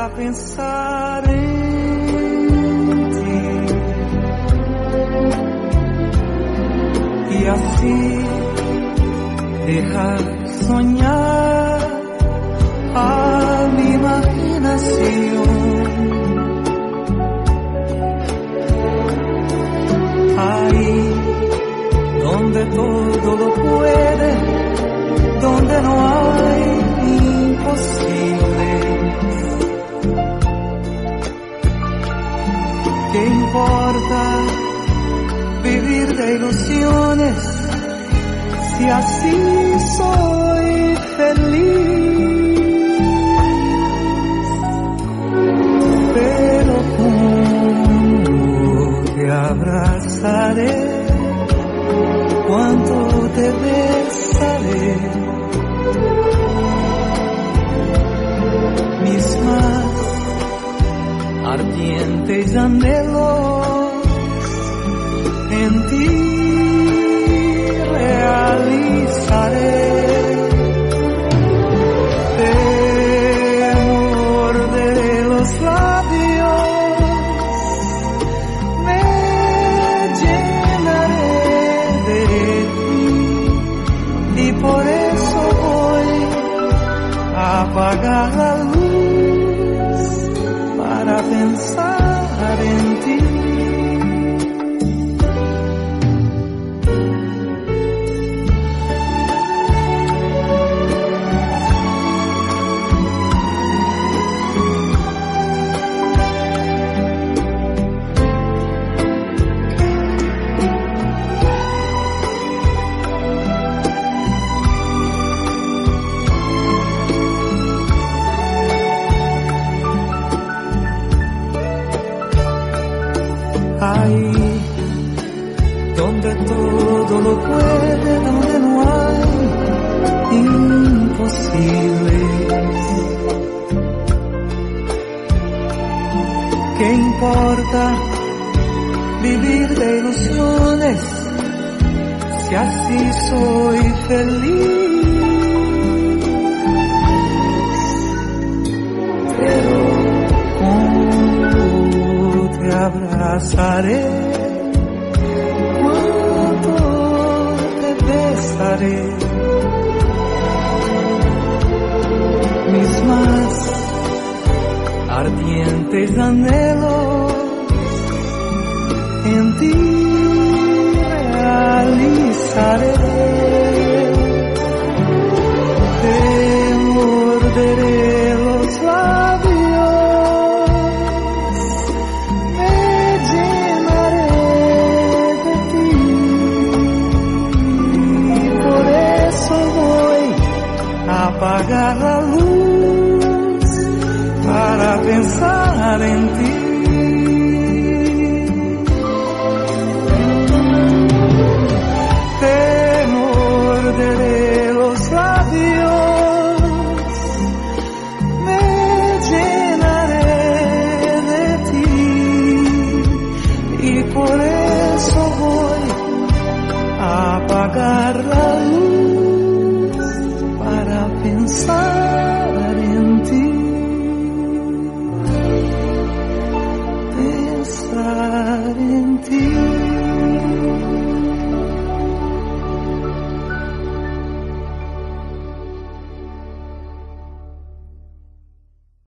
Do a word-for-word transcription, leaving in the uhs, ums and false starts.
para pensar en ti y así dejar soñar a mi imaginación. Ahí donde todo lo puede, donde no hay imposibles. ¿Qué importa vivir de ilusiones si así soy feliz? Pero cómo te abrazaré, cuánto te besaré, mis más ardientes anhelos en ti realizaré. Te morderé los labios, me llenaré de ti y por eso voy a apagar la luz para pensar en ti. Ahí donde todo lo puede, donde no hay imposibles. ¿Qué importa vivir de ilusiones si así soy feliz? Pero ¿cómo te abrazaré? ¿Cuánto te besaré? Mis más ardientes anhelos en ti realizaré. Te morderé los labios, me llenaré de ti y por eso voy a apagar la luz para pensar en ti. Te morderé los labios, me llenaré de ti y por eso voy a apagar la luz para pensar en ti. Pensar en ti.